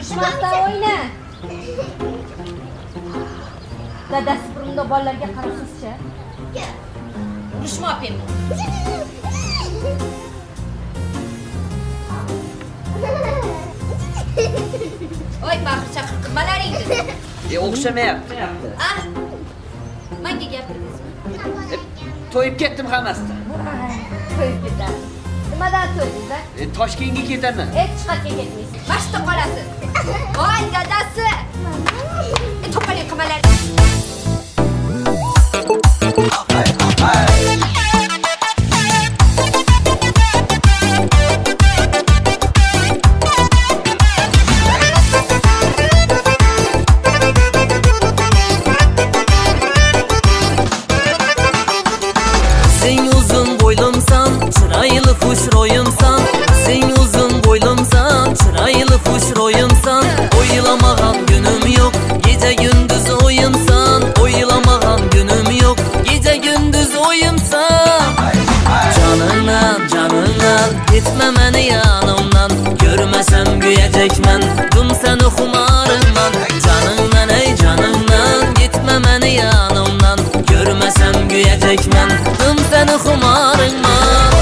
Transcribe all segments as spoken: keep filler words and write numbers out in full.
Urishmasdan o'yna. Dadasi burunda bolalarga qarasizcha. Urishma opam. Oy, baxir chaqir qilmalaringni. E, o'xshamayapti. Ah. Menga gapirdingizmi? To'yib ketdim hammasidan. To'yib ketdim. Nimadan to'ydingiz? E, Toshkentga ketaman. Hech chiqarga ketmaysiz. Mashta qolasiz. Voy, dadasi. E, to'palik qilmalar. Sen uzun boylumsan, çıraylı fuşroyumsan. Sen uzun boylumsan, çıraylı fuşroyumsan. Oylamağan günüm yok, gece gündüz oyumsan. Oylamağan günüm yok, gece gündüz oyumsan. Canından, canından, gitme beni yanımdan. Görmesem güyecekmen, dım seni xumarımdan. Canından ey canından, gitme beni yanımdan. Görmesem güyecekmen, dım seni xumarımdan.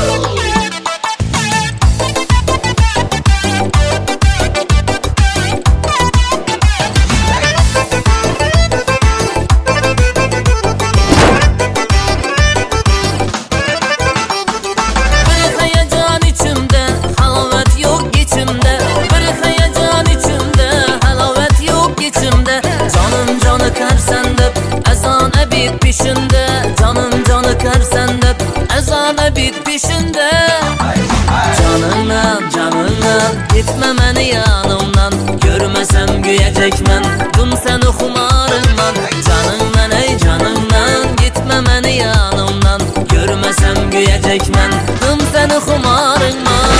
Peşinde, canım canı kersen de ezana bit peşinde. Canından, canından, gitme beni yanımdan. Görmesem güyecekmen, dım seni xumarımdan. Canından ey canından, gitme beni yanımdan. Görmesem güyecekmen, dım seni xumarımdan.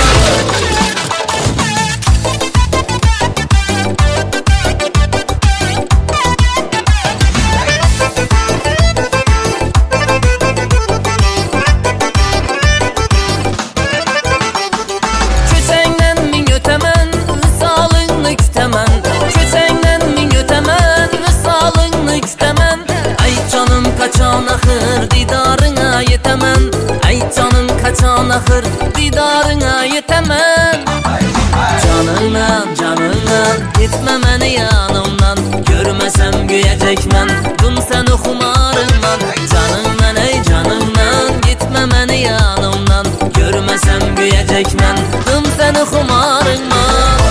Kaçan ahır didarına yetemem. Ay canım kaçan ahır didarına yetemem. Canından, canından, gitme beni yanımdan. Görmesem güyecekmen, dım seni xumarımdan. Canından ey canından, gitme beni yanımdan. Görmesem güyecekmen, dım seni xumarımdan.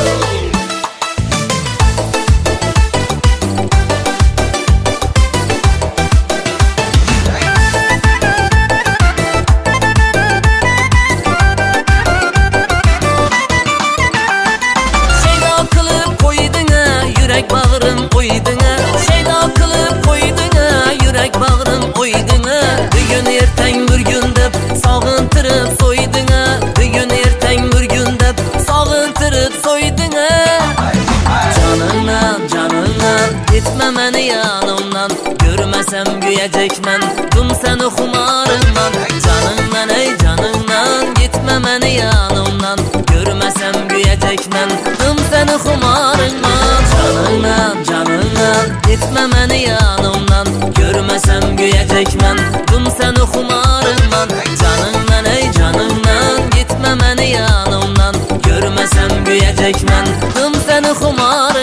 Bağrım oyduna, şeyda kılıp koyduna. Yürek bağrım oyduna. Bugün erten bir gün dep sağıntırıp soyduna. Bugün erten bir gün dep sağıntırıp soyduna. Canından, canından, gitme beni yanımdan. Görmesem güyecekmen, dım seni xumarımdan. Canından ey canından, gitme beni yanımdan. Görmesem güyecekmen, dım seni xumarımdan. Canından, canından, gitme beni yanımdan. Görmesem güyecekmen, dım seni xumarımdan. Canından ey canından, gitme beni yanımdan. Görmesem güyecekmen, dım seni xumarımdan.